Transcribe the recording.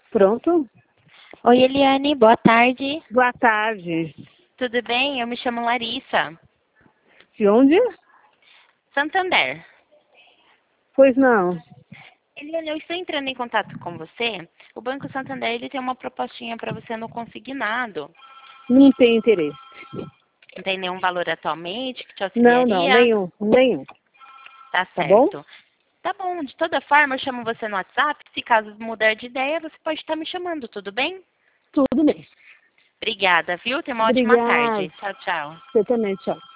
Pronto? Oi, Eliane, boa tarde. Boa tarde. Tudo bem? Eu me chamo Larissa. De onde? Santander. Pois não. Eliane, eu estou entrando em contato com você. O Banco Santander ele tem uma propostinha para você no consignado. Não tenho interesse. Não tem nenhum valor atualmente que te Não, auxiliaria? nenhum. Tá Tá bom? certo. Tá bom, de toda forma eu chamo você no WhatsApp. Se caso mudar de ideia, você pode estar me chamando, tudo bem? Tudo bem. Obrigada, viu? Tenha uma ótima Obrigada. tarde. Tchau, tchau. Você também, tchau.